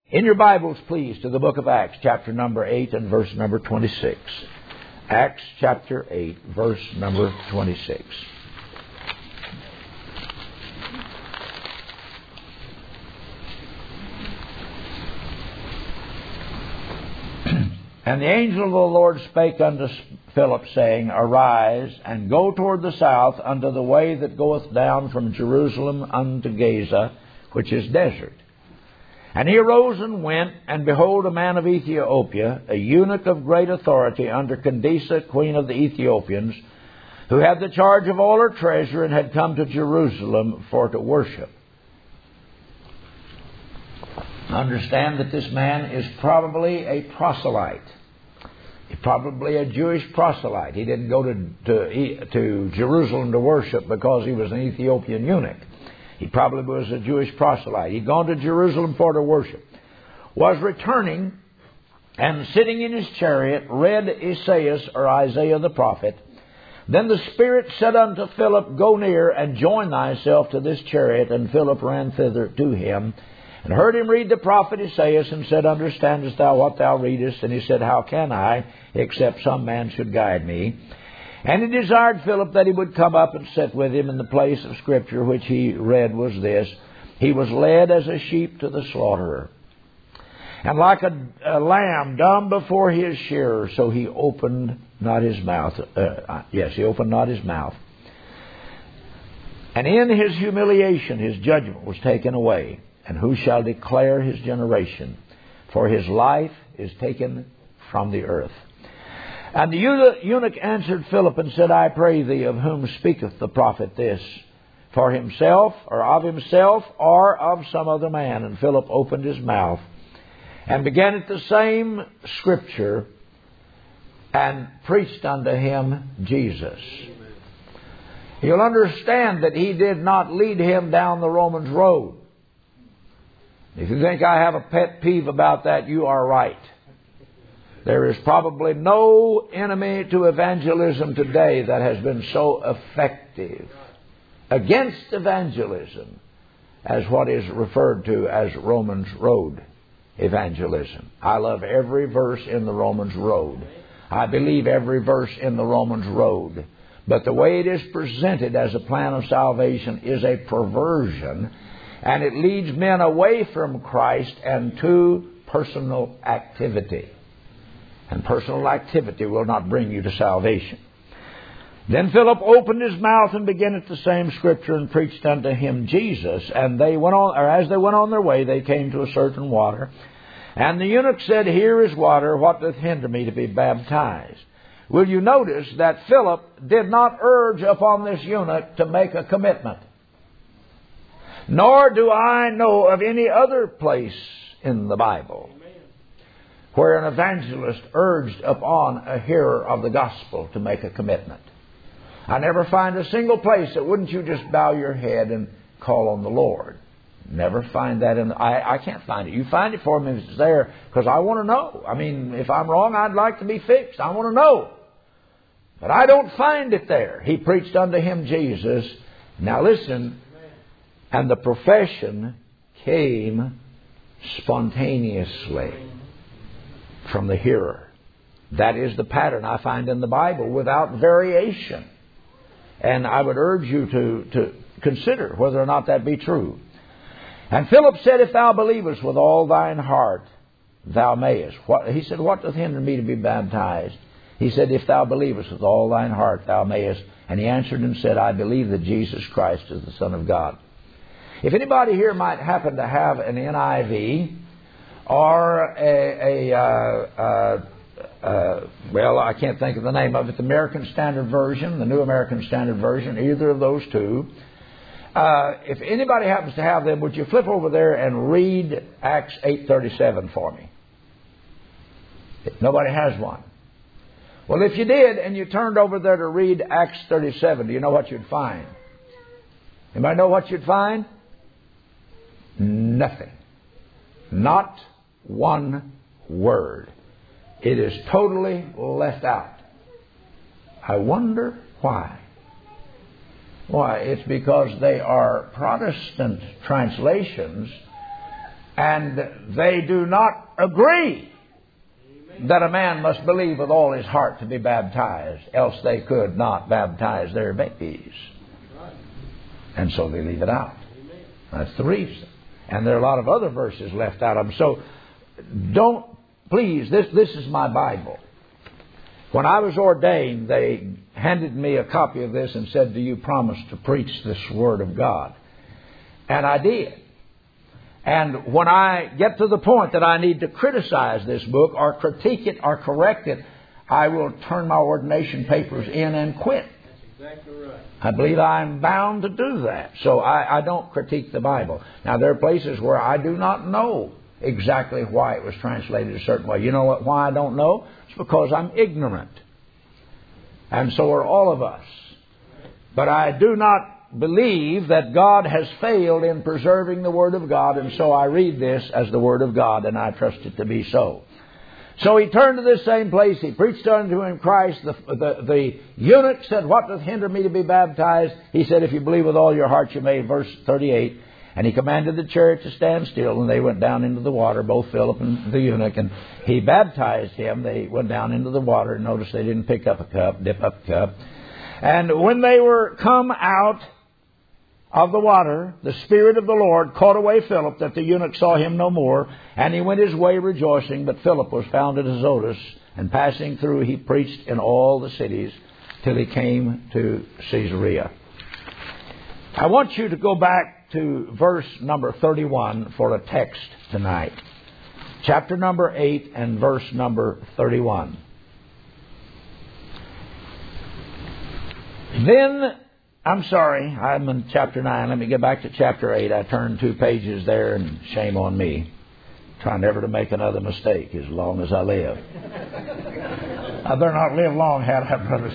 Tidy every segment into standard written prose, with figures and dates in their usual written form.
In your Bibles, please, to the book of Acts, chapter number 8 and verse number 26. Acts chapter 8, verse number 26. And the angel of the Lord spake unto Philip, saying, Arise, and go toward the south unto the way that goeth down from Jerusalem unto Gaza, which is desert. And he arose and went, and behold, a man of Ethiopia, a eunuch of great authority under Candace, queen of the Ethiopians, who had the charge of all her treasure, and had come to Jerusalem for to worship. Understand that this man is probably a proselyte. Probably a Jewish proselyte. He didn't go to Jerusalem to worship because he was an Ethiopian eunuch. He probably was a Jewish proselyte. He'd gone to Jerusalem for to worship. Was returning, and sitting in his chariot, read Isaiah the prophet. Then the Spirit said unto Philip, Go near, and join thyself to this chariot. And Philip ran thither to him, and heard him read the prophet Isaiah, and said, Understandest thou what thou readest? And he said, How can I, except some man should guide me? And he desired Philip that he would come up and sit with him. In the place of Scripture which he read was this: He was led as a sheep to the slaughterer, and like a lamb dumb before his shearer, so he opened not his mouth. He opened not his mouth. And in his humiliation his judgment was taken away. And who shall declare his generation? For his life is taken from the earth. And the eunuch answered Philip and said, I pray thee, of whom speaketh the prophet this? For himself, or of himself, or of some other man? And Philip opened his mouth, and began at the same Scripture, and preached unto him Jesus. You'll understand that he did not lead him down the Romans road. If you think I have a pet peeve about that, you are right. There is probably no enemy to evangelism today that has been so effective against evangelism as what is referred to as Romans Road evangelism. I love every verse in the Romans Road. I believe every verse in the Romans Road. But the way it is presented as a plan of salvation is a perversion, and it leads men away from Christ and to personal activity. And personal activity will not bring you to salvation. Then Philip opened his mouth and began at the same Scripture and preached unto him Jesus. And they went on, or as they went on their way, they came to a certain water. And the eunuch said, Here is water, what doth hinder me to be baptized? Will you notice that Philip did not urge upon this eunuch to make a commitment? Nor do I know of any other place in the Bible where an evangelist urged upon a hearer of the gospel to make a commitment. I never find a single place that wouldn't you just bow your head and call on the Lord. Never find that I can't find it. You find it for me if it's there, because I want to know. I mean, if I'm wrong, I'd like to be fixed. I want to know. But I don't find it there. He preached unto him Jesus. Now listen, and the profession came spontaneously from the hearer. That is the pattern I find in the Bible without variation. And I would urge you to consider whether or not that be true. And Philip said, If thou believest with all thine heart, thou mayest. He said, What doth hinder me to be baptized? He said, If thou believest with all thine heart, thou mayest. And he answered and said, I believe that Jesus Christ is the Son of God. If anybody here might happen to have an NIV, or well, I can't think of the name of it, the American Standard Version, the New American Standard Version, either of those two. If anybody happens to have them, would you flip over there and read Acts 8:37 for me? If nobody has one. Well, if you did, and you turned over there to read Acts 37, do you know what you'd find? Anybody know what you'd find? Nothing. Not one word. It is totally left out. I wonder why. Why? It's because they are Protestant translations And they do not agree that a man must believe with all his heart to be baptized, else they could not baptize their babies. And so they leave it out. That's the reason. And there are a lot of other verses left out of them. So don't, please, this is my Bible. When I was ordained, they handed me a copy of this and said, do you promise to preach this Word of God? And I did. And when I get to the point that I need to criticize this book or critique it or correct it, I will turn my ordination papers in and quit. That's exactly right. I believe I'm bound to do that. So I don't critique the Bible. Now, there are places where I do not know exactly why it was translated a certain way. You know what? Why I don't know? It's because I'm ignorant. And so are all of us. But I do not believe that God has failed in preserving the Word of God, and so I read this as the Word of God, and I trust it to be so. So he turned to this same place. He preached unto him Christ. The eunuch said, what doth hinder me to be baptized? He said, if you believe with all your heart you may. Verse 38. And he commanded the chariot to stand still, and they went down into the water, both Philip and the eunuch, and he baptized him. They went down into the water. Notice they didn't pick up a cup, dip up a cup. And when they were come out of the water, the Spirit of the Lord caught away Philip, that the eunuch saw him no more, and he went his way rejoicing. But Philip was found at Azotus, and passing through he preached in all the cities till he came to Caesarea. I want you to go back to verse number 31 for a text tonight. Chapter number 8 and verse number 31. I'm in chapter 9. Let me get back to chapter 8. I turned 2 pages there, and shame on me. Trying never to make another mistake as long as I live. I better not live long, had I, Brother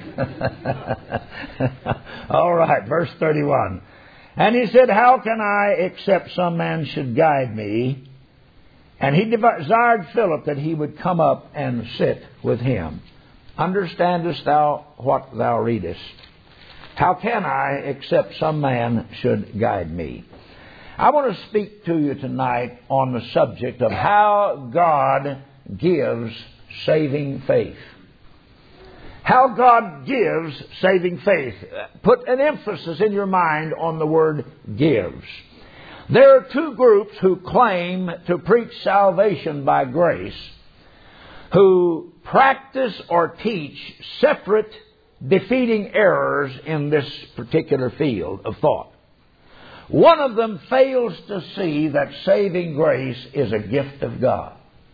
Smith. All right, verse 31. And he said, how can I, except some man should guide me? And he desired Philip that he would come up and sit with him. Understandest thou what thou readest? How can I, except some man should guide me? I want to speak to you tonight on the subject of how God gives saving faith. How God gives saving faith. Put an emphasis in your mind on the word gives. There are 2 groups who claim to preach salvation by grace, who practice or teach separate defeating errors in this particular field of thought. One of them fails to see that saving grace is a gift of God.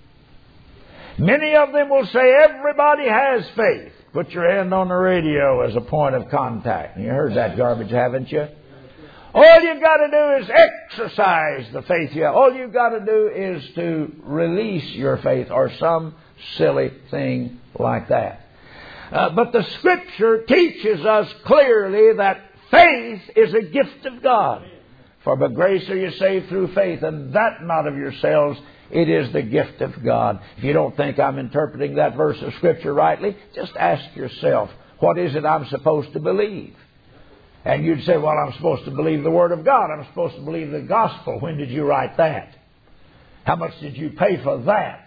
Many of them will say everybody has faith. Put your hand on the radio as a point of contact. You heard that garbage, haven't you? All you got to do is exercise the faith you have. All you got to do is to release your faith or some silly thing like that. But the Scripture teaches us clearly that faith is a gift of God. For by grace are you saved through faith, and that not of yourselves. It is the gift of God. If you don't think I'm interpreting that verse of Scripture rightly, just ask yourself, what is it I'm supposed to believe? And you'd say, well, I'm supposed to believe the Word of God. I'm supposed to believe the gospel. When did you write that? How much did you pay for that?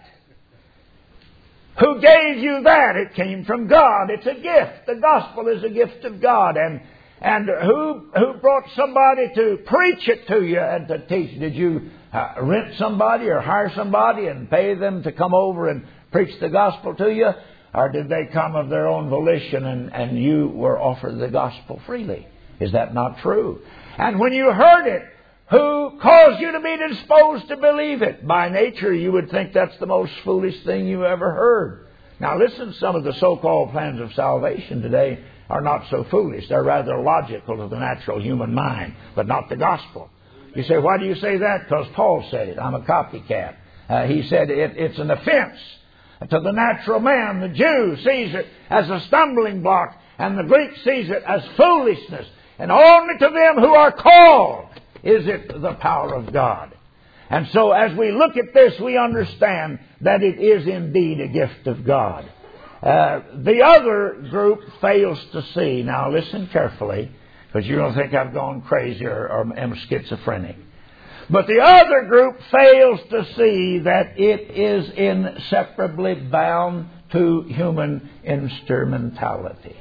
Who gave you that? It came from God. It's a gift. The gospel is a gift of God. And who brought somebody to preach it to you and to teach? Did you rent somebody or hire somebody and pay them to come over and preach the gospel to you? Or did they come of their own volition and you were offered the gospel freely? Is that not true? And when you heard it, who caused you to be disposed to believe it? By nature, you would think that's the most foolish thing you ever heard. Now listen, some of the so-called plans of salvation today are not so foolish. They're rather logical to the natural human mind, but not the gospel. You say, why do you say that? Because Paul said it. I'm a copycat. He said it's an offense to the natural man. The Jew sees it as a stumbling block, and the Greek sees it as foolishness. And only to them who are called is it the power of God. And so as we look at this, we understand that it is indeed a gift of God. The other group fails to see. Now listen carefully, because you don't think I've gone crazy or am schizophrenic. But the other group fails to see that it is inseparably bound to human instrumentality.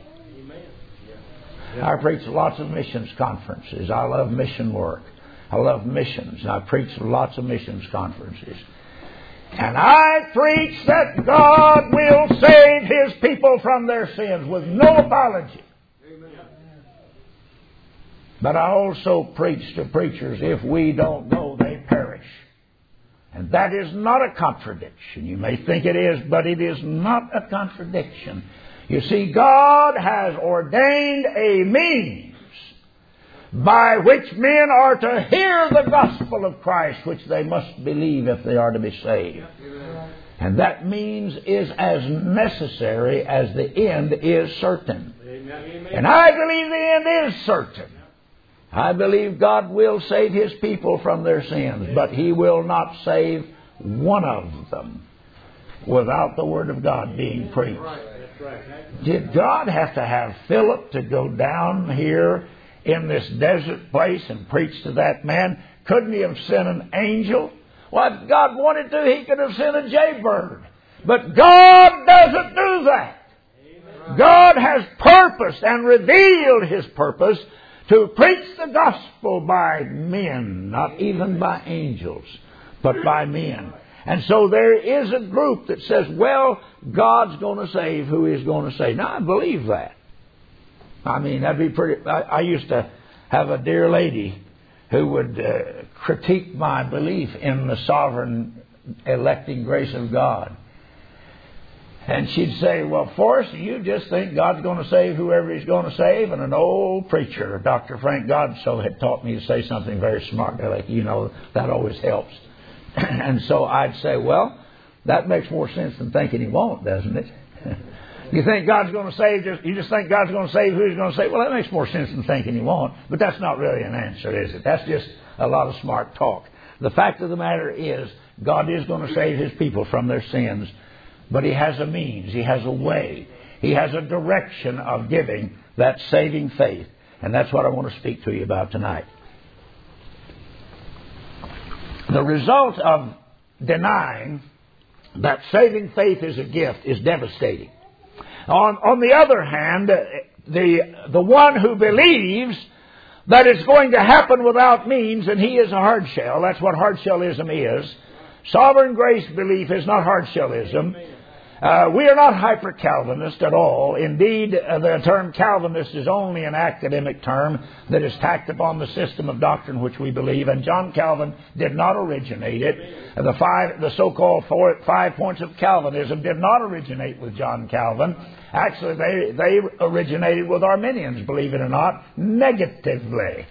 I preach lots of missions conferences. I love mission work. I love missions. I preach lots of missions conferences. And I preach that God will save His people from their sins with no apology. But I also preach to preachers, if we don't go, they perish. And that is not a contradiction. You may think it is, but it is not a contradiction. You see, God has ordained a means by which men are to hear the gospel of Christ, which they must believe if they are to be saved. And that means is as necessary as the end is certain. And I believe the end is certain. I believe God will save His people from their sins, but He will not save one of them without the Word of God being preached. Did God have to have Philip to go down here in this desert place and preach to that man? Couldn't He have sent an angel? Well, if God wanted to, He could have sent a jaybird. But God doesn't do that. God has purposed and revealed His purpose to preach the gospel by men, not even by angels, but by men. And so there is a group that says, well, God's going to save who He's going to save. Now, I believe that. I mean, that'd be pretty... I used to have a dear lady who would critique my belief in the sovereign electing grace of God. And she'd say, well, Forrest, you just think God's going to save whoever He's going to save? And an old preacher, Dr. Frank Godsoe, had taught me to say something very smart. Like, that always helps. And so I'd say, well, that makes more sense than thinking He won't, doesn't it? You think God's going to save, you just think God's going to save who He's going to save? Well, that makes more sense than thinking He won't. But that's not really an answer, is it? That's just a lot of smart talk. The fact of the matter is, God is going to save His people from their sins. But He has a means. He has a way. He has a direction of giving that saving faith. And that's what I want to speak to you about tonight. The result of denying that saving faith is a gift is devastating. On the other hand, the one who believes that it's going to happen without means, and he is a hardshell. That's what hardshellism is. Sovereign grace belief is not hardshellism. We are not hyper-Calvinist at all. Indeed, the term Calvinist is only an academic term that is tacked upon the system of doctrine which we believe, and John Calvin did not originate it. The so-called 5 points of Calvinism did not originate with John Calvin. Actually, they originated with Arminians, believe it or not, negatively.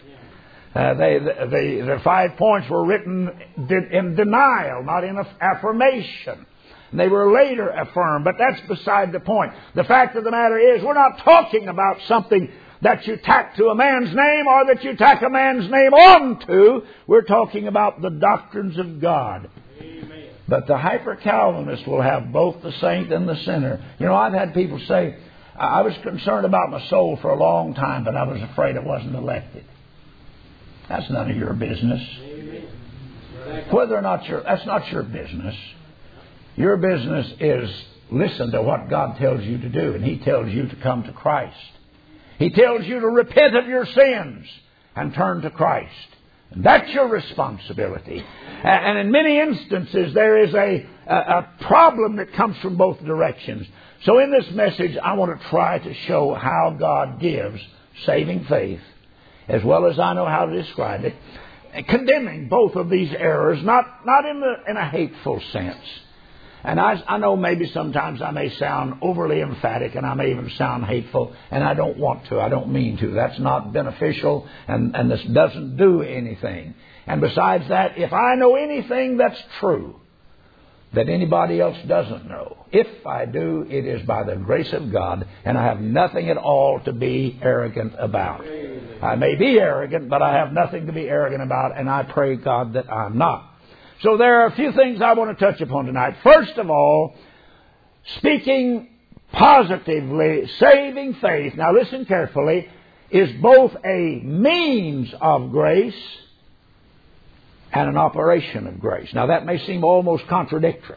The 5 points were written in denial, not in affirmation. They were later affirmed, but that's beside the point. The fact of the matter is, we're not talking about something that you tack to a man's name or that you tack a man's name onto. We're talking about the doctrines of God. Amen. But the hyper-Calvinist will have both the saint and the sinner. I've had people say, I was concerned about my soul for a long time, but I was afraid I wasn't elected. That's none of your business. Whether or not that's not your business. Your business is listen to what God tells you to do, and He tells you to come to Christ. He tells you to repent of your sins and turn to Christ. And that's your responsibility. And in many instances, there is a problem that comes from both directions. So in this message, I want to try to show how God gives saving faith, as well as I know how to describe it, condemning both of these errors, not in a hateful sense. And I know maybe sometimes I may sound overly emphatic, and I may even sound hateful, and I don't want to. I don't mean to. That's not beneficial, and this doesn't do anything. And besides that, if I know anything that's true that anybody else doesn't know, if I do, it is by the grace of God, and I have nothing at all to be arrogant about. I may be arrogant, but I have nothing to be arrogant about, and I pray God that I'm not. So there are a few things I want to touch upon tonight. First of all, speaking positively, saving faith, now listen carefully, is both a means of grace and an operation of grace. Now that may seem almost contradictory.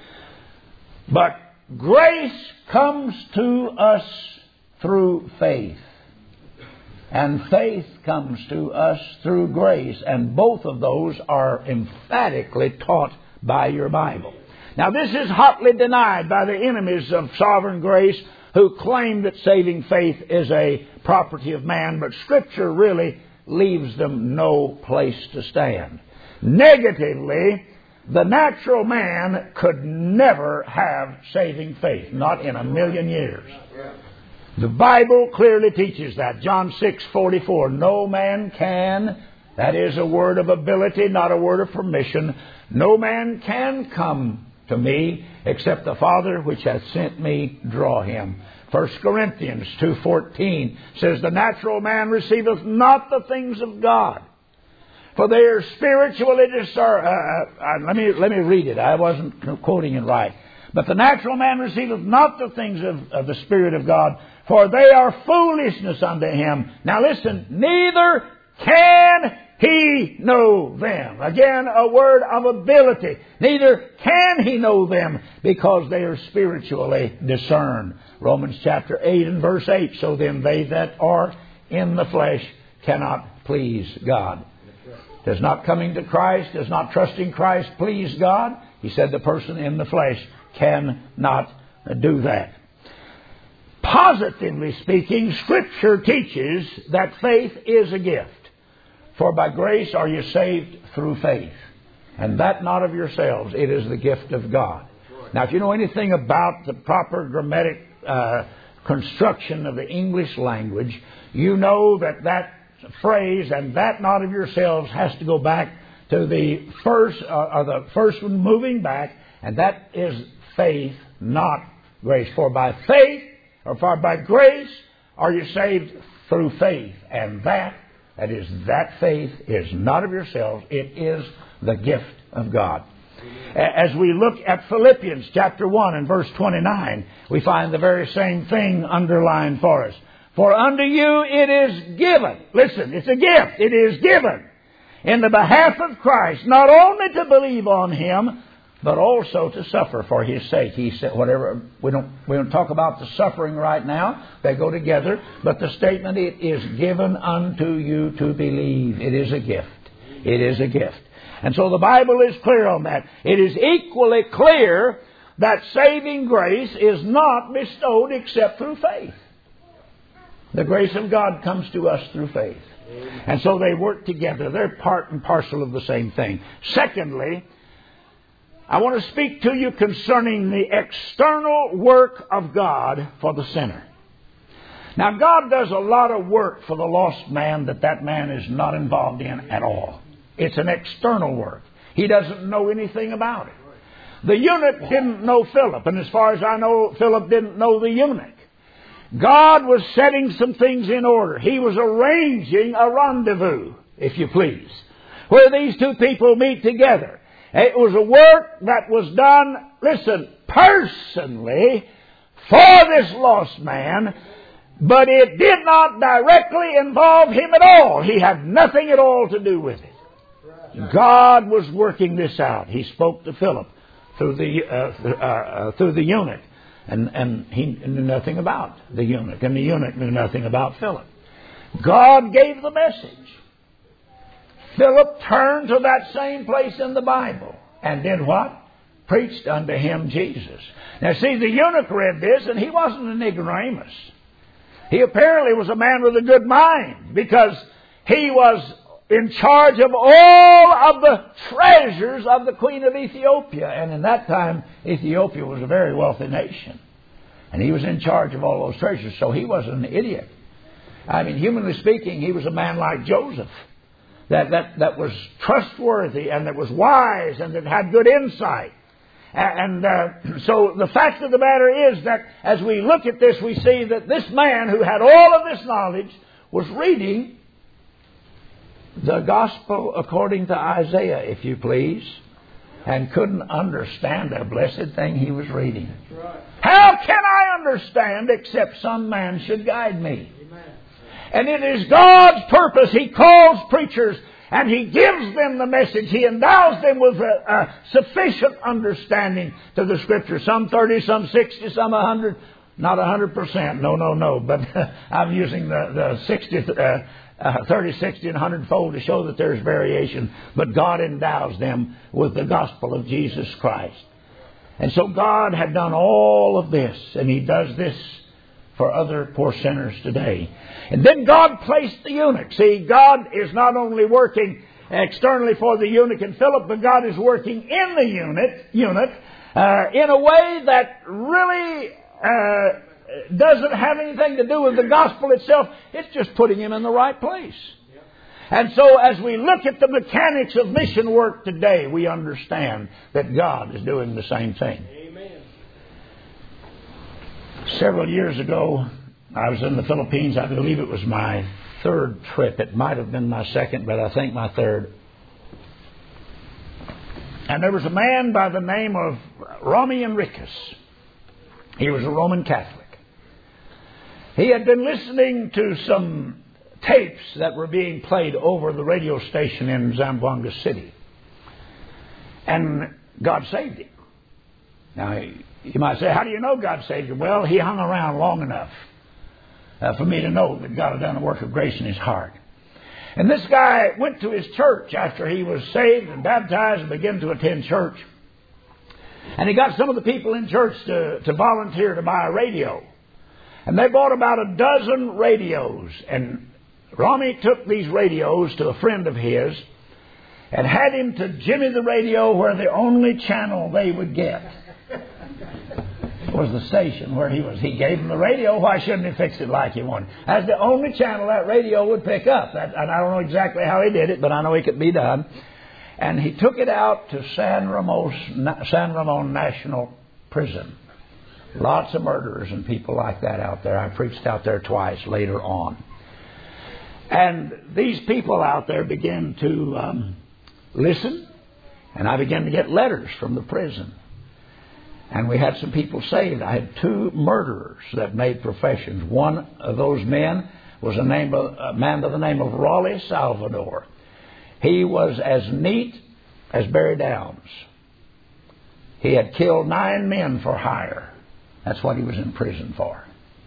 But grace comes to us through faith. And faith comes to us through grace. And both of those are emphatically taught by your Bible. Now this is hotly denied by the enemies of sovereign grace who claim that saving faith is a property of man. But Scripture really leaves them no place to stand. Negatively, the natural man could never have saving faith. Not in a million years. The Bible clearly teaches that. John 6:44. No man can, that is a word of ability, not a word of permission. No man can come to me except the Father which hath sent me draw him. 1 Corinthians 2:14 says, the natural man receiveth not the things of God, for they are spiritually discerned. Let me read it. I wasn't quoting it right. But the natural man receiveth not the things of the Spirit of God, for they are foolishness unto him. Now listen, neither can he know them. Again, a word of ability. Neither can he know them because they are spiritually discerned. Romans chapter 8 and verse 8. So then they that are in the flesh cannot please God. Does not coming to Christ, does not trusting Christ please God? He said the person in the flesh cannot do that. Positively speaking, Scripture teaches that faith is a gift. For by grace are you saved through faith. And that not of yourselves. It is the gift of God. Now, if you know anything about the proper grammatic construction of the English language, you know that that phrase, and that not of yourselves, has to go back to the first one moving back, and that is faith, not grace. For by faith, or for by grace, are you saved through faith. And that faith is not of yourselves. It is the gift of God. As we look at Philippians chapter 1 and verse 29, we find the very same thing underlined for us. For unto you it is given. Listen, it's a gift. It is given in the behalf of Christ, not only to believe on Him, but also to suffer for His sake. He said, whatever, we don't talk about the suffering right now. They go together. But the statement, it is given unto you to believe. It is a gift. It is a gift. And so the Bible is clear on that. It is equally clear that saving grace is not bestowed except through faith. The grace of God comes to us through faith. And so they work together. They're part and parcel of the same thing. Secondly, I want to speak to you concerning the external work of God for the sinner. Now, God does a lot of work for the lost man that man is not involved in at all. It's an external work. He doesn't know anything about it. The eunuch didn't know Philip, and as far as I know, Philip didn't know the eunuch. God was setting some things in order. He was arranging a rendezvous, if you please, where these two people meet together. It was a work that was done, listen, personally for this lost man, but it did not directly involve him at all. He had nothing at all to do with it. God was working this out. He spoke to Philip through the eunuch. And he knew nothing about the eunuch. And the eunuch knew nothing about Philip. God gave the message. Philip turned to that same place in the Bible. And did what? Preached unto him Jesus. Now see, the eunuch read this, and he wasn't an ignoramus. He apparently was a man with a good mind, because he was in charge of all of the treasures of the Queen of Ethiopia. And in that time, Ethiopia was a very wealthy nation. And he was in charge of all those treasures. So he wasn't an idiot. I mean, humanly speaking, he was a man like Joseph. That was trustworthy, and that was wise, and that had good insight. And so the fact of the matter is that as we look at this, we see that this man who had all of this knowledge was reading the gospel according to Isaiah, if you please, and couldn't understand the blessed thing he was reading. Right. How can I understand except some man should guide me? Amen. And it is God's purpose. He calls preachers And He gives them the message. He endows them with a sufficient understanding to the Scripture. Some 30, some 60, some 100. Not 100%. No. But I'm using the 60, 30, 60, and 100 fold to show that there's variation. But God endows them with the gospel of Jesus Christ. And so God had done all of this, and He does this for other poor sinners today. And then God placed the eunuch. See, God is not only working externally for the eunuch and Philip, but God is working in the eunuch in a way that really doesn't have anything to do with the gospel itself. It's just putting him in the right place. And so as we look at the mechanics of mission work today, we understand that God is doing the same thing. Amen. Several years ago, I was in the Philippines. I believe it was my third trip. It might have been my second, but I think my third. And there was a man by the name of Romy Enriquez. He was a Roman Catholic. He had been listening to some tapes that were being played over the radio station in Zamboanga City. And God saved him. Now, you might say, how do you know God saved him? Well, he hung around long enough for me to know that God had done a work of grace in his heart. And this guy went to his church after he was saved and baptized and began to attend church. And he got some of the people in church to volunteer to buy a radio. And they bought about a dozen radios. And Romy took these radios to a friend of his and had him to jimmy the radio where the only channel they would get was the station where he was. He gave him the radio. Why shouldn't he fix it like he wanted? As the only channel that radio would pick up. And I don't know exactly how he did it, but I know it could be done. And he took it out to San Ramon National Prison. Lots of murderers and people like that out there. I preached out there twice later on. And these people out there began to listen. And I began to get letters from the prison. And we had some people saved. I had 2 murderers that made professions. One of those men was a man by the name of Raleigh Salvador. He was as neat as Barry Downs. He had killed 9 men for hire. That's what he was in prison for.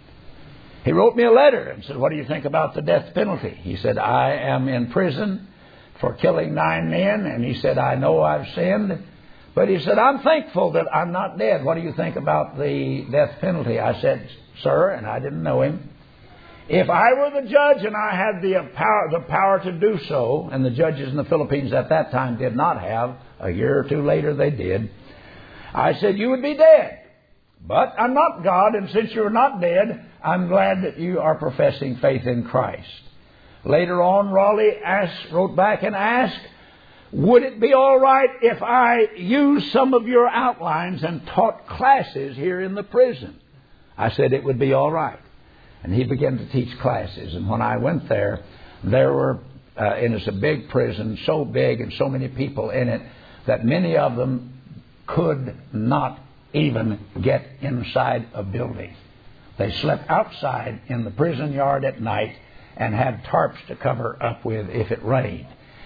He wrote me a letter and said, what do you think about the death penalty? He said, I am in prison for killing 9 men. And he said, I know I've sinned. But he said, I'm thankful that I'm not dead. What do you think about the death penalty? I said, sir, and I didn't know him, if I were the judge and I had the power to do so, and the judges in the Philippines at that time did not have, a year or 2 later they did, I said, you would be dead. But I'm not God, and since you're not dead, I'm glad that you are professing faith in Christ. Later on, Raleigh wrote back and asked, would it be all right if I used some of your outlines and taught classes here in the prison? I said it would be all right. And he began to teach classes. And when I went there were, and it's a big prison, so big and so many people in it, that many of them could not even get inside a building. They slept outside in the prison yard at night and had tarps to cover up with if it rained.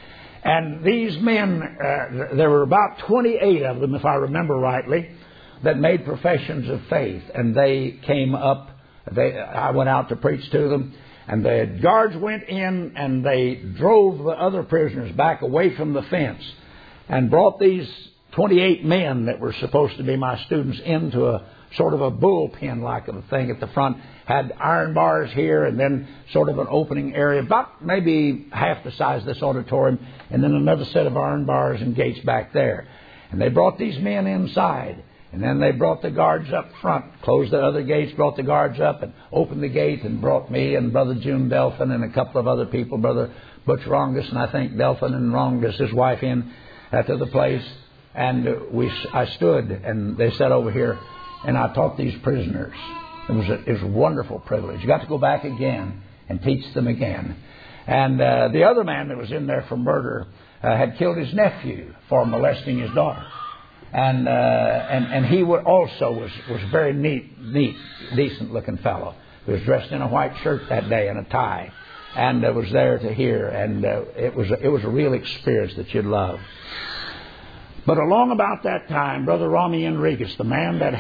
And these men, there were about 28 of them, if I remember rightly, that made professions of faith. And they came up. I went out to preach to them. And the guards went in and they drove the other prisoners back away from the fence and brought these 28 men that were supposed to be my students into a sort of a bullpen like of a thing at the front. Had iron bars here and then sort of an opening area, about maybe half the size of this auditorium, and then another set of iron bars and gates back there. And they brought these men inside, and then they brought the guards up front, closed the other gates, brought the guards up and opened the gate and brought me and Brother June Delphin and a couple of other people, Brother Butch Rongus, and I think Delphin and Rongus, his wife, in to the place. And I stood, and they sat over here, and I taught these prisoners. It was a wonderful privilege. You got to go back again and teach them again. And the other man that was in there for murder had killed his nephew for molesting his daughter. And he also was very neat, decent-looking fellow. He was dressed in a white shirt that day and a tie. and was there to hear. And it was a real experience that you'd love. But along about that time, Brother Romy Enriquez, the man that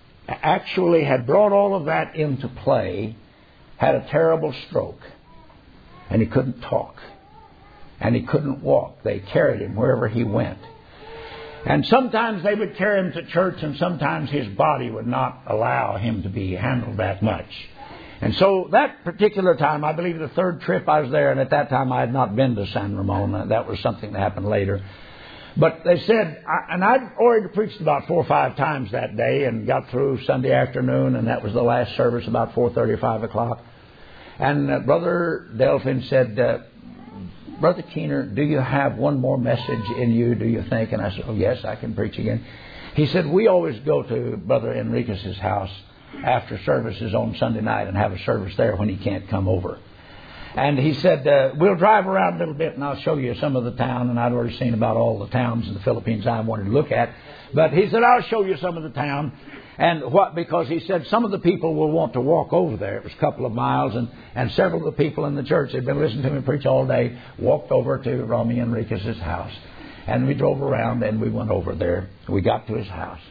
had brought all of that into play, had a terrible stroke. And he couldn't talk. And he couldn't walk. They carried him wherever he went. And sometimes they would carry him to church, and sometimes his body would not allow him to be handled that much. And so that particular time, I believe the third trip I was there, and at that time I had not been to San Ramon. That was something that happened later. But they said, and I'd already preached about 4 or 5 times that day and got through Sunday afternoon, and that was the last service about 4:30 or 5 o'clock. And Brother Delphin said, Brother Keener, do you have one more message in you, do you think? And I said, oh, yes, I can preach again. He said, we always go to Brother Enriquez's house after services on Sunday night and have a service there when he can't come over. And he said, we'll drive around a little bit and I'll show you some of the town. And I'd already seen about all the towns in the Philippines I wanted to look at. But he said, I'll show you some of the town. And what? Because he said some of the people will want to walk over there. It was a couple of miles, and several of the people in the church had been listening to me preach all day, walked over to Romy Enriquez's house. And we drove around and we went over there. We got to his house.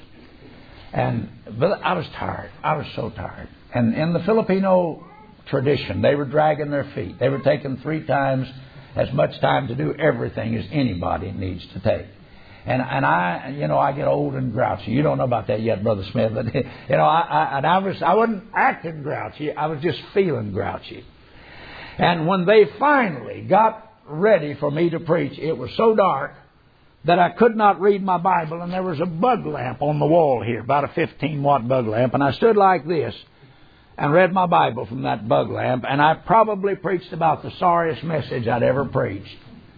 But I was tired. I was so tired. And in the Filipino tradition, they were dragging their feet. They were taking 3 times as much time to do everything as anybody needs to take. And I get old and grouchy. You don't know about that yet, Brother Smith. But I wasn't acting grouchy. I was just feeling grouchy. And when they finally got ready for me to preach, it was so dark that I could not read my Bible. And there was a bug lamp on the wall here, about a 15-watt bug lamp. And I stood like this and read my Bible from that bug lamp. And I probably preached about the sorriest message I'd ever preached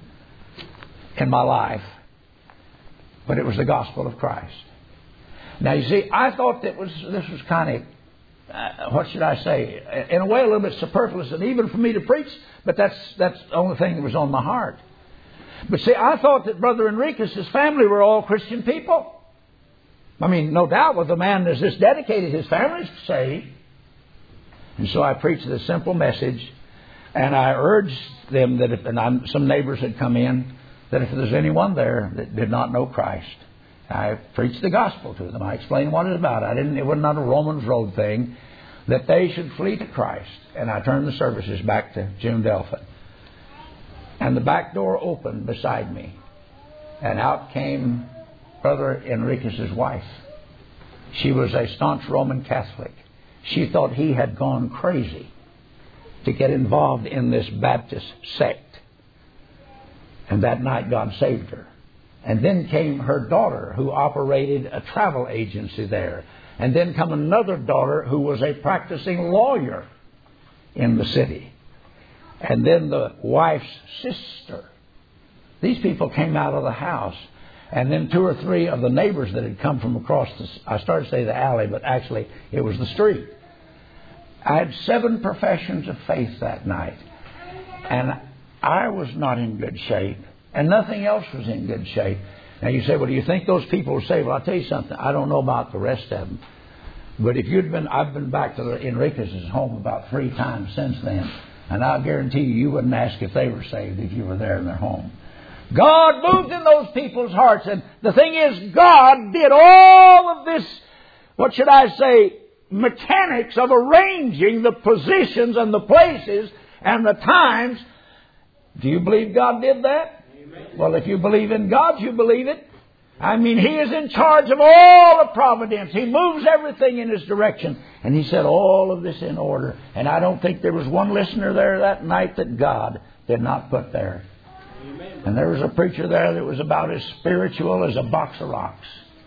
in my life. But it was the gospel of Christ. Now, you see, I thought this was kind of, what should I say, in a way a little bit superfluous, and even for me to preach, but that's the only thing that was on my heart. But see, I thought that Brother Enriquez's family were all Christian people. I mean, no doubt with a man that's this dedicated, his family's saved. And so I preached this simple message, and I urged them that some neighbors had come in, that if there's anyone there that did not know Christ, I preached the gospel to them. I explained what it's about. It was not a Romans Road thing, that they should flee to Christ. And I turned the services back to June Delphin. And the back door opened beside me. And out came Brother Enriquez's wife. She was a staunch Roman Catholic. She thought he had gone crazy to get involved in this Baptist sect. And that night God saved her. And then came her daughter, who operated a travel agency there. And then come another daughter who was a practicing lawyer in the city. And then the wife's sister. These people came out of the house. And then 2 or 3 of the neighbors that had come from across I started to say the alley, but actually it was the street. I had 7 professions of faith that night. And I was not in good shape, and nothing else was in good shape. Now you say, well, do you think those people were saved? Well, I'll tell you something. I don't know about the rest of them. But if I've been back to the Enriquez's home about 3 times since then, and I'll guarantee you wouldn't ask if they were saved if you were there in their home. God moved in those people's hearts, and the thing is, God did all of this, what should I say, mechanics of arranging the positions and the places and the times. Do you believe God did that? Amen. Well, if you believe in God, you believe it. I mean, He is in charge of all of providence. He moves everything in His direction. And He set all of this in order. And I don't think there was one listener there that night that God did not put there. Amen. And there was a preacher there that was about as spiritual as a box of rocks.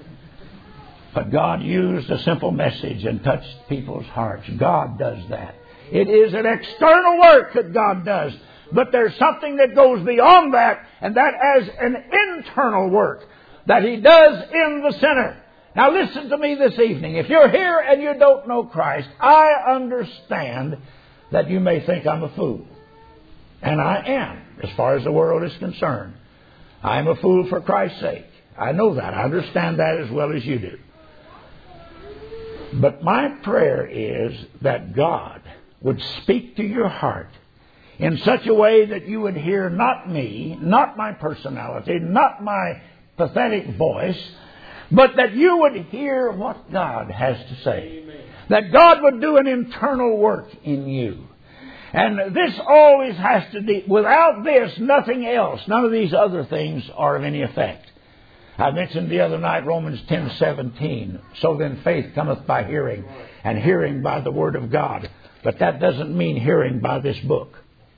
But God used a simple message and touched people's hearts. God does that. It is an external work that God does. But there's something that goes beyond that, and that is an internal work that He does in the sinner. Now listen to me this evening. If you're here and you don't know Christ, I understand that you may think I'm a fool. And I am, as far as the world is concerned. I'm a fool for Christ's sake. I know that. I understand that as well as you do. But my prayer is that God would speak to your heart in such a way that you would hear not me, not my personality, not my pathetic voice, but that you would hear what God has to say. Amen. That God would do an internal work in you. And this always has to be, without this, nothing else, none of these other things are of any effect. I mentioned the other night Romans 10:17. So then faith cometh by hearing, and hearing by the Word of God. But that doesn't mean hearing by this book.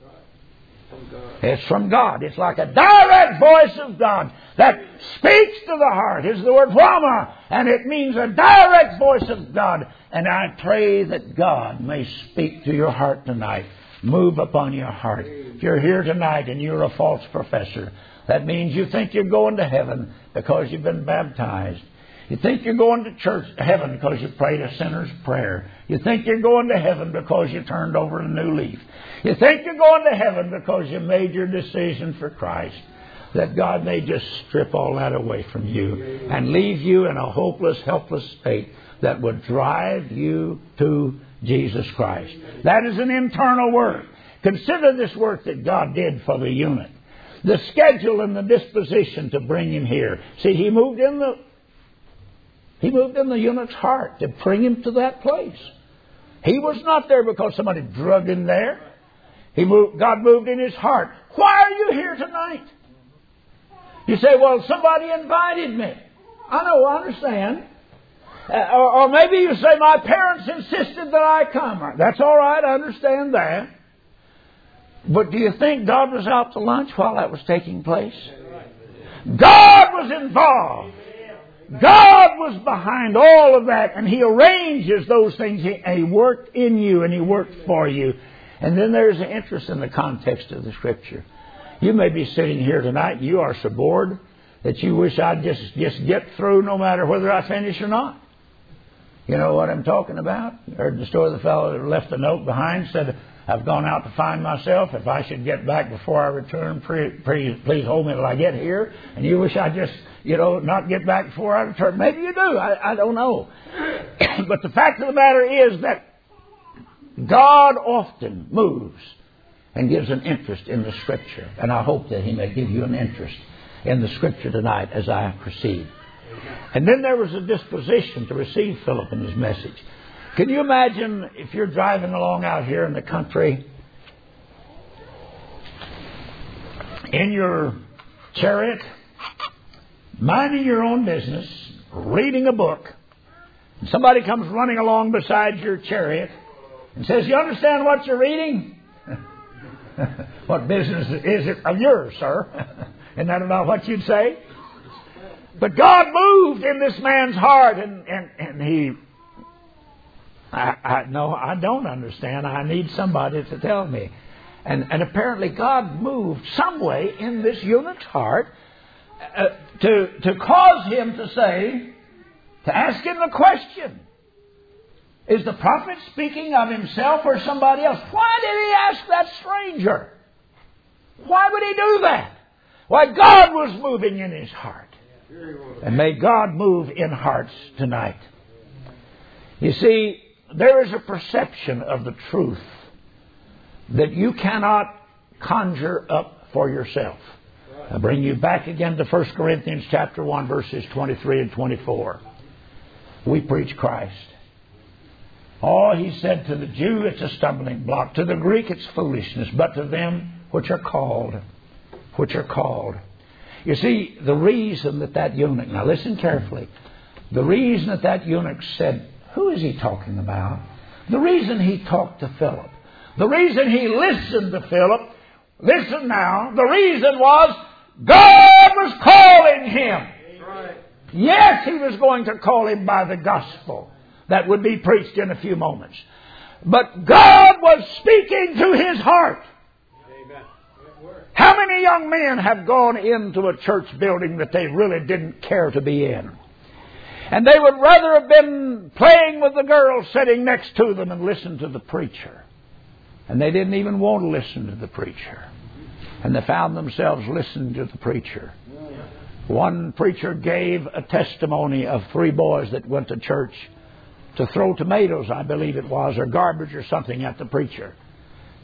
It's from God. It's like a direct voice of God that speaks to the heart. It's the word pneuma, and it means a direct voice of God. And I pray that God may speak to your heart tonight. Move upon your heart. If you're here tonight and you're a false professor, that means you think you're going to heaven because you've been baptized. You think you're going to church, heaven, because you prayed a sinner's prayer. You think you're going to heaven because you turned over a new leaf. You think you're going to heaven because you made your decision for Christ. That God may just strip all that away from you and leave you in a hopeless, helpless state that would drive you to Jesus Christ. That is an internal work. Consider this work that God did for the eunuch. The schedule and the disposition to bring him here. See, He moved in the eunuch's heart to bring him to that place. He was not there because somebody drugged him there. God moved in his heart. Why are you here tonight? You say, well, somebody invited me. I know, I understand. Or maybe you say, my parents insisted that I come. That's all right, I understand that. But do you think God was out to lunch while that was taking place? God was involved. God was behind all of that, and He arranges those things. He worked in you, and He worked for you. And then there's an interest in the context of the Scripture. You may be sitting here tonight, and you are so bored that you wish I'd just get through no matter whether I finish or not. You know what I'm talking about? I heard the story of the fellow that left a note behind, said, I've gone out to find myself. If I should get back before I return, please hold me till I get here. And you wish I'd just, not get back before I return. Maybe you do. I don't know. But the fact of the matter is that God often moves and gives an interest in the Scripture. And I hope that He may give you an interest in the Scripture tonight as I proceed. And then there was a disposition to receive Philip and his message. Can you imagine if you're driving along out here in the country in your chariot, minding your own business, reading a book, and somebody comes running along beside your chariot and says, you understand what you're reading? What business is it of yours, sir? Isn't that about what you'd say? But God moved in this man's heart, and he... No, I don't understand. I need somebody to tell me. And apparently God moved some way in this eunuch's heart to cause him to ask him the question, is the prophet speaking of himself or somebody else? Why did he ask that stranger? Why would he do that? Why, God was moving in his heart. And may God move in hearts tonight. You see, there is a perception of the truth that you cannot conjure up for yourself. I bring you back again to 1 Corinthians chapter 1, verses 23 and 24. We preach Christ. Oh, he said, to the Jew it's a stumbling block. To the Greek it's foolishness. But to them which are called. You see, the reason that eunuch, now listen carefully. The reason that eunuch said, who is he talking about? The reason he talked to Philip. The reason he listened to Philip. Listen now. The reason was God was calling him. Right. Yes, He was going to call him by the gospel that would be preached in a few moments. But God was speaking to his heart. Amen. How many young men have gone into a church building that they really didn't care to be in? And they would rather have been playing with the girl sitting next to them and listen to the preacher. And they didn't even want to listen to the preacher. And they found themselves listening to the preacher. One preacher gave a testimony of 3 boys that went to church to throw tomatoes, I believe it was, or garbage or something at the preacher.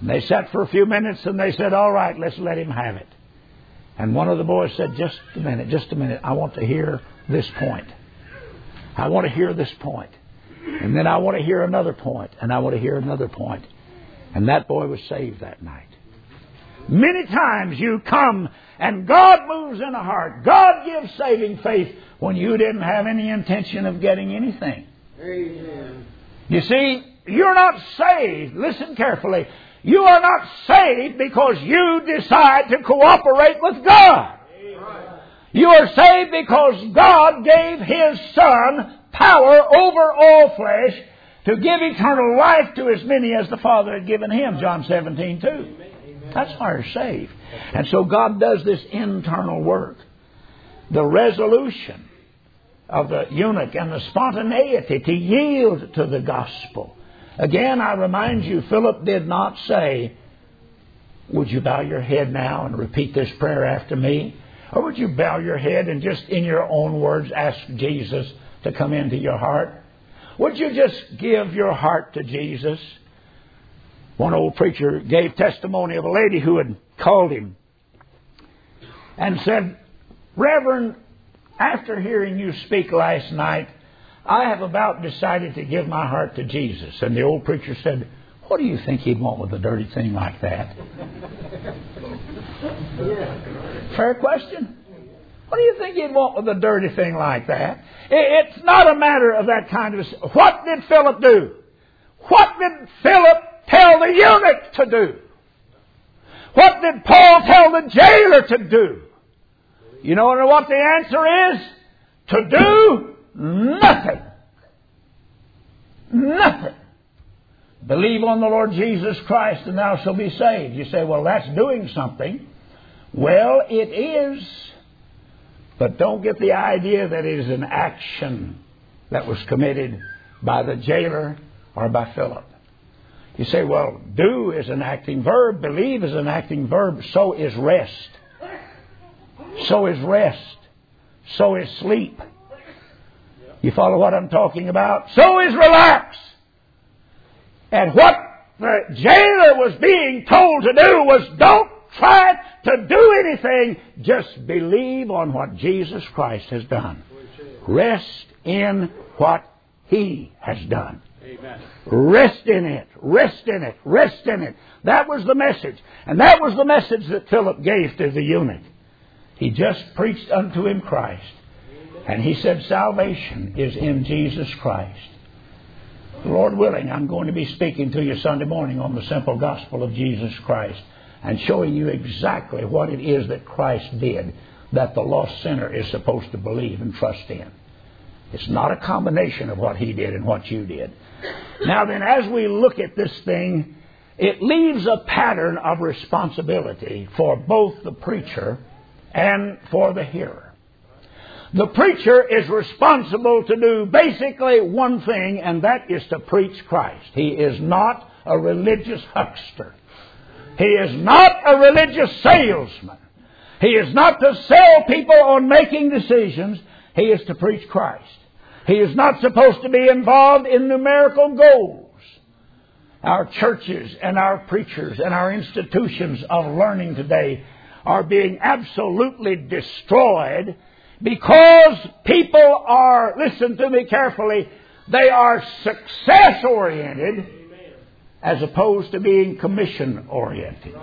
And they sat for a few minutes and they said, all right, let's let him have it. And one of the boys said, just a minute. I want to hear this point. I want to hear this point. And then I want to hear another point. And I want to hear another point. And that boy was saved that night. Many times you come and God moves in a heart. God gives saving faith when you didn't have any intention of getting anything. Amen. You see, you're not saved. Listen carefully. You are not saved because you decide to cooperate with God. Amen. You are saved because God gave His Son power over all flesh to give eternal life to as many as the Father had given Him. John 17:2. That's why you're saved. And so God does this internal work. The resolution of the eunuch and the spontaneity to yield to the gospel. Again, I remind you, Philip did not say, would you bow your head now and repeat this prayer after me? Or would you bow your head and just in your own words ask Jesus to come into your heart? Would you just give your heart to Jesus? One old preacher gave testimony of a lady who had called him and said, Reverend, after hearing you speak last night, I have about decided to give my heart to Jesus. And the old preacher said, what do you think He'd want with a dirty thing like that? Fair question. What do you think He'd want with a dirty thing like that? It's not a matter of that kind of... What did Philip do? What did Philip tell the eunuch to do? What did Paul tell the jailer to do? You know what the answer is? To do nothing. Nothing. Believe on the Lord Jesus Christ and thou shalt be saved. You say, well, that's doing something. Well, it is. But don't get the idea that it is an action that was committed by the jailer or by Philip. You say, well, do is an acting verb. Believe is an acting verb. So is rest. So is rest. So is sleep. You follow what I'm talking about? So is relax. And what the jailer was being told to do was don't try to do anything. Just believe on what Jesus Christ has done. Rest in what He has done. Amen. Rest in it. Rest in it. Rest in it. That was the message. And that was the message that Philip gave to the eunuch. He just preached unto him Christ. And he said salvation is in Jesus Christ. Lord willing, I'm going to be speaking to you Sunday morning on the simple gospel of Jesus Christ and showing you exactly what it is that Christ did that the lost sinner is supposed to believe and trust in. It's not a combination of what He did and what you did. Now then, as we look at this thing, it leaves a pattern of responsibility for both the preacher and for the hearer. The preacher is responsible to do basically one thing, and that is to preach Christ. He is not a religious huckster. He is not a religious salesman. He is not to sell people on making decisions. He is to preach Christ. He is not supposed to be involved in numerical goals. Our churches and our preachers and our institutions of learning today are being absolutely destroyed because people are, listen to me carefully, they are success-oriented as opposed to being commission-oriented.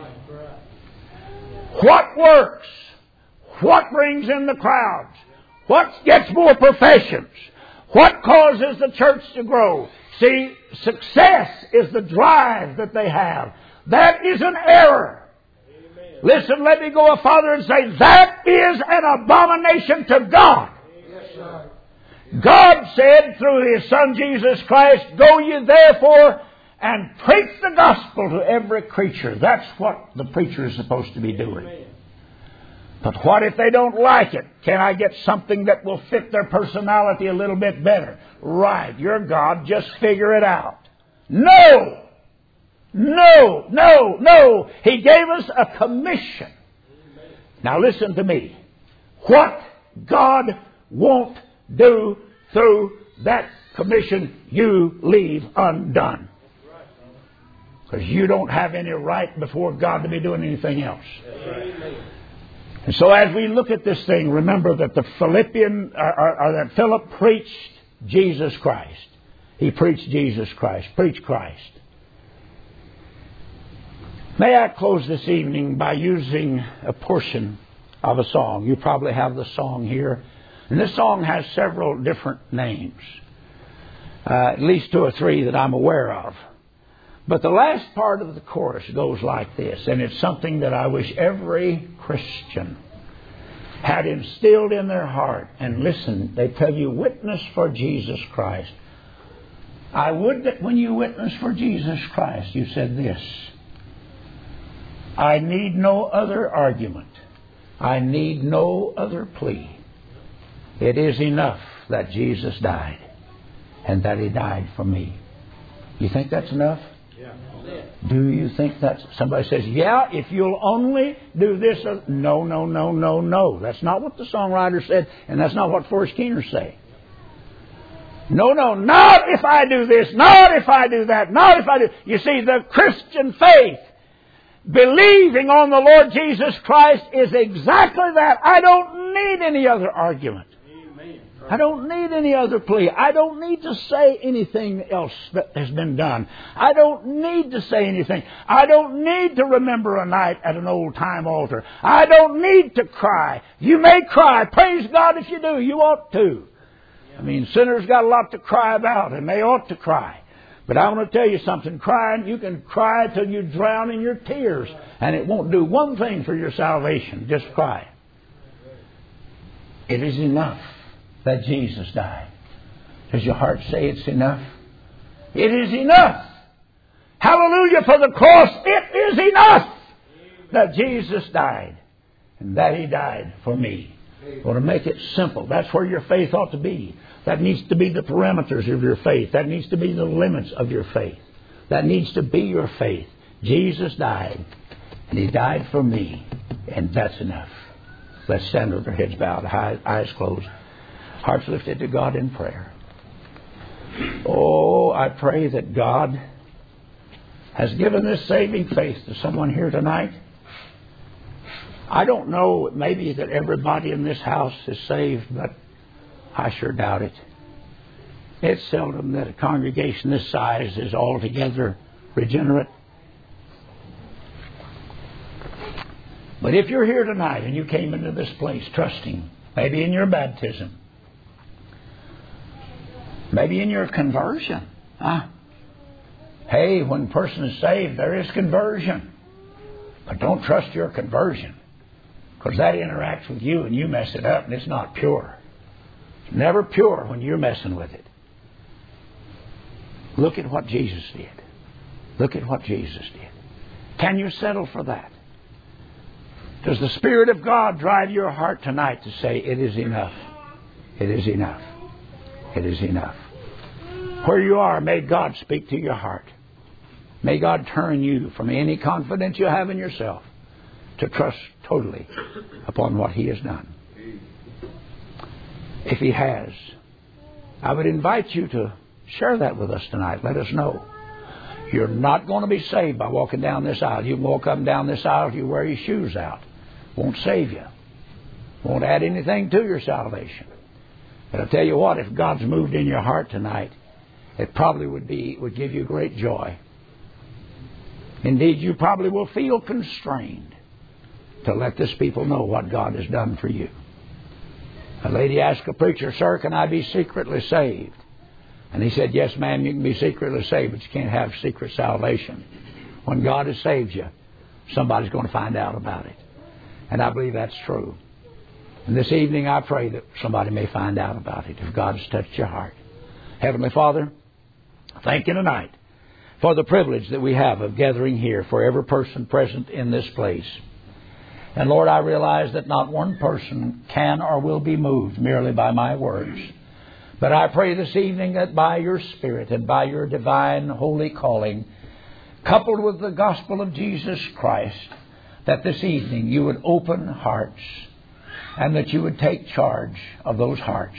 What works? What brings in the crowds? What gets more professions? What causes the church to grow? See, success is the drive that they have. That is an error. Amen. Listen, let me go farther and say that is an abomination to God. Yes, God said through His Son Jesus Christ, go ye therefore and preach the gospel to every creature. That's what the preacher is supposed to be doing. Amen. But what if they don't like it? Can I get something that will fit their personality a little bit better? Right, you're God, just figure it out. No! No, no, no! He gave us a commission. Now listen to me. What God won't do through that commission, you leave undone. Because you don't have any right before God to be doing anything else. And so as we look at this thing, remember that the that Philip preached Jesus Christ. He preached Jesus Christ. Preach Christ. May I close this evening by using a portion of a song. You probably have the song here. And this song has several different names. At least 2 or 3 that I'm aware of. But the last part of the chorus goes like this. And it's something that I wish every Christian had instilled in their heart. And listen, they tell you, witness for Jesus Christ. I would that when you witness for Jesus Christ, you said this. I need no other argument. I need no other plea. It is enough that Jesus died and that He died for me. You think that's enough? Yeah. Do you think that's... Somebody says, yeah, if you'll only do this. No, no, no, no, no. That's not what the songwriter said, and that's not what Forrest Keener say. No, no, not if I do this, not if I do that, not if I do... You see, the Christian faith, believing on the Lord Jesus Christ, is exactly that. I don't need any other argument. Amen. I don't need any other plea. I don't need to say anything else that has been done. I don't need to say anything. I don't need to remember a night at an old time altar. I don't need to cry. You may cry. Praise God if you do. You ought to. I mean, sinners got a lot to cry about, and they ought to cry. But I want to tell you something. Crying, you can cry till you drown in your tears, and it won't do one thing for your salvation. Just cry. It is enough that Jesus died. Does your heart say it's enough? It is enough. Hallelujah for the cross. It is enough that Jesus died and that He died for me. I want to make it simple. That's where your faith ought to be. That needs to be the parameters of your faith. That needs to be the limits of your faith. That needs to be your faith. Jesus died and He died for me, and that's enough. Let's stand with our heads bowed, eyes closed, hearts lifted to God in prayer. Oh, I pray that God has given this saving faith to someone here tonight. I don't know, maybe that everybody in this house is saved, but I sure doubt it. It's seldom that a congregation this size is altogether regenerate. But if you're here tonight and you came into this place trusting, maybe in your baptism, maybe in your conversion. Hey, when a person is saved, there is conversion. But don't trust your conversion, because that interacts with you and you mess it up, and it's not pure. It's never pure when you're messing with it. Look at what Jesus did. Look at what Jesus did. Can you settle for that? Does the Spirit of God drive your heart tonight to say, it is enough? It is enough. It is enough. Where you are, may God speak to your heart. May God turn you from any confidence you have in yourself to trust totally upon what He has done. If He has, I would invite you to share that with us tonight. Let us know. You're not going to be saved by walking down this aisle. You can walk up and down this aisle if you wear your shoes out. Won't save you. Won't add anything to your salvation. But I'll tell you what, if God's moved in your heart tonight, it probably would give you great joy. Indeed, you probably will feel constrained to let this people know what God has done for you. A lady asked a preacher, sir, can I be secretly saved? And he said, yes, ma'am, you can be secretly saved, but you can't have secret salvation. When God has saved you, somebody's going to find out about it. And I believe that's true. And this evening I pray that somebody may find out about it if God has touched your heart. Heavenly Father, thank you tonight for the privilege that we have of gathering here for every person present in this place. And Lord, I realize that not one person can or will be moved merely by my words. But I pray this evening that by your Spirit and by your divine holy calling, coupled with the gospel of Jesus Christ, that this evening you would open hearts and that you would take charge of those hearts.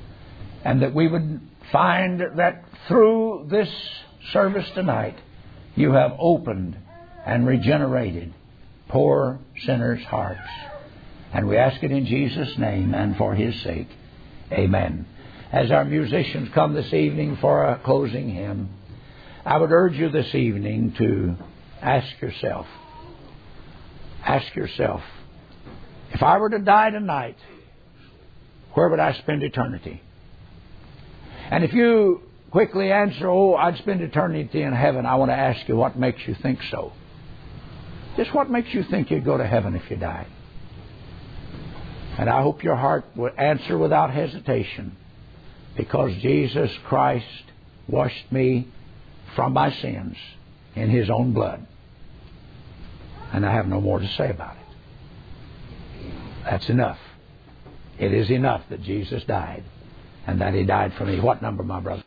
And that we would find that through this service tonight, You have opened and regenerated poor sinners' hearts. And we ask it in Jesus' name and for His sake. Amen. As our musicians come this evening for a closing hymn, I would urge you this evening to ask yourself, if I were to die tonight, where would I spend eternity? And if you quickly answer, I'd spend eternity in heaven, I want to ask you, what makes you think so? Just what makes you think you'd go to heaven if you died? And I hope your heart would answer without hesitation, because Jesus Christ washed me from my sins in His own blood. And I have no more to say about it. That's enough. It is enough that Jesus died, and that He died for me. What number, my brother?